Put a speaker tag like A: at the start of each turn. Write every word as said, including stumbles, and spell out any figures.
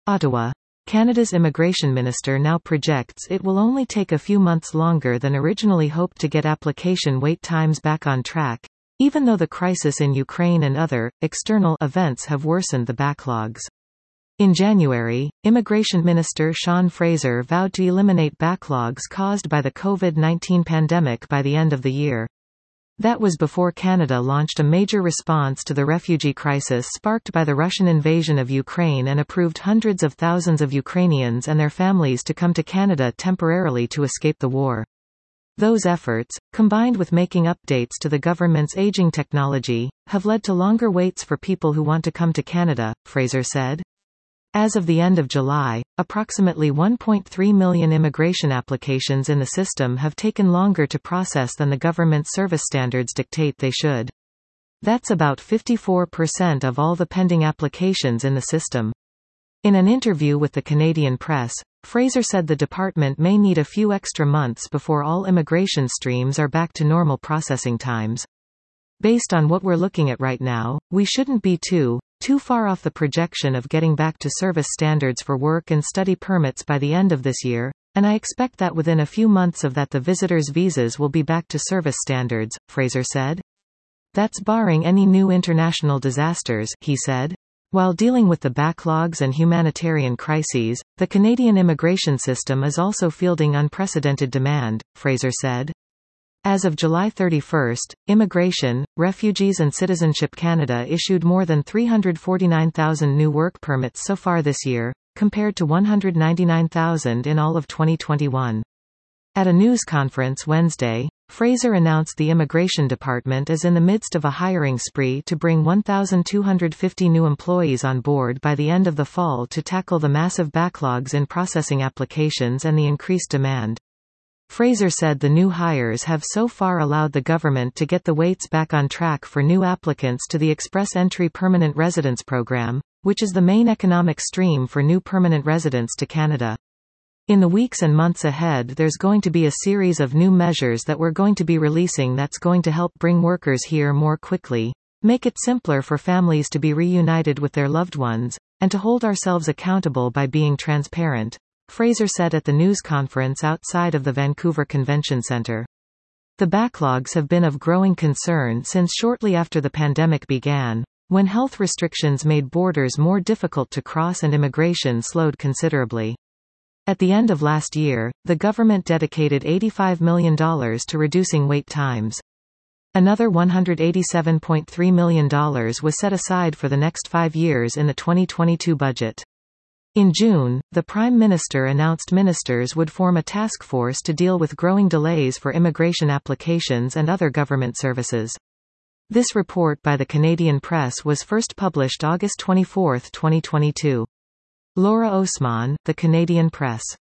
A: Ottawa. Canada's immigration minister now projects it will only take a few months longer than originally hoped to get application wait times back on track, even though the crisis in Ukraine and other, external events have worsened the backlogs. In January, Immigration Minister Sean Fraser vowed to eliminate backlogs caused by the COVID nineteen pandemic by the end of the year. That was before Canada launched a major response to the refugee crisis sparked by the Russian invasion of Ukraine and approved hundreds of thousands of Ukrainians and their families to come to Canada temporarily to escape the war. Those efforts, combined with making updates to the government's aging technology, have led to longer waits for people who want to come to Canada, Fraser said. As of the end of July, approximately one point three million immigration applications in the system have taken longer to process than the government's service standards dictate they should. That's about fifty-four percent of all the pending applications in the system. In an interview with the Canadian Press, Fraser said the department may need a few extra months before all immigration streams are back to normal processing times. Based on what we're looking at right now, we shouldn't be too, too far off the projection of getting back to service standards for work and study permits by the end of this year, and I expect that within a few months of that the visitors' visas will be back to service standards, Fraser said. That's barring any new international disasters, he said. While dealing with the backlogs and humanitarian crises, the Canadian immigration system is also fielding unprecedented demand, Fraser said. As of July thirty-first, Immigration, Refugees and Citizenship Canada issued more than three hundred forty-nine thousand new work permits so far this year, compared to one hundred ninety-nine thousand in all of twenty twenty-one. At a news conference Wednesday, Fraser announced the Immigration Department is in the midst of a hiring spree to bring one thousand two hundred fifty new employees on board by the end of the fall to tackle the massive backlogs in processing applications and the increased demand. Fraser said the new hires have so far allowed the government to get the waits back on track for new applicants to the Express Entry Permanent Residence Program, which is the main economic stream for new permanent residents to Canada. In the weeks and months ahead there's going to be a series of new measures that we're going to be releasing that's going to help bring workers here more quickly, make it simpler for families to be reunited with their loved ones, and to hold ourselves accountable by being transparent, Fraser said at the news conference outside of the Vancouver Convention Centre. The backlogs have been of growing concern since shortly after the pandemic began, when health restrictions made borders more difficult to cross and immigration slowed considerably. At the end of last year, the government dedicated eighty-five million dollars to reducing wait times. Another one hundred eighty-seven point three million dollars was set aside for the next five years in the twenty twenty-two budget. In June, the Prime Minister announced ministers would form a task force to deal with growing delays for immigration applications and other government services. This report by the Canadian Press was first published August twenty-fourth, twenty twenty-two. Laura Osman, The Canadian Press.